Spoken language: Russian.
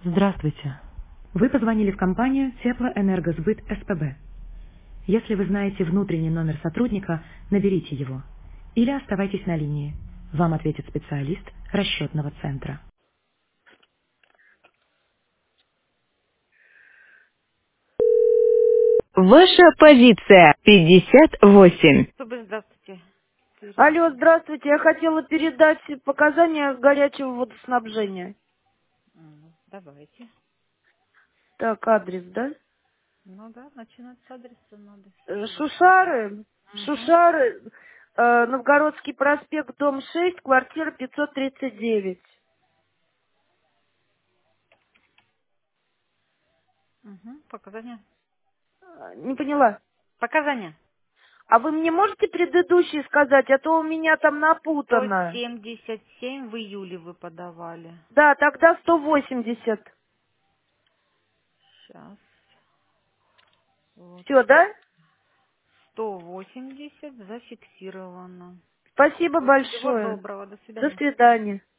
Здравствуйте. Вы позвонили в компанию Теплоэнергосбыт СПБ. Если вы знаете внутренний номер сотрудника, наберите его. Или оставайтесь на линии. Вам ответит специалист расчетного центра. Ваша позиция 58. Здравствуйте. Алло, здравствуйте. Я хотела передать показания горячего водоснабжения. Давайте. Так, адрес, да? Ну да, начинать с адреса надо. Что вы хотите? Шушары, Угу. Шушары, Новгородский проспект, дом 6, квартира 539. Угу. Показания. Не поняла. Показания. А вы мне можете предыдущий сказать, а то у меня там напутано. 177 в июле вы подавали. Да, тогда 180. Сейчас. Вот. Все, да? 180 зафиксировано. Спасибо Всего большое. доброго. До До свидания. свидания.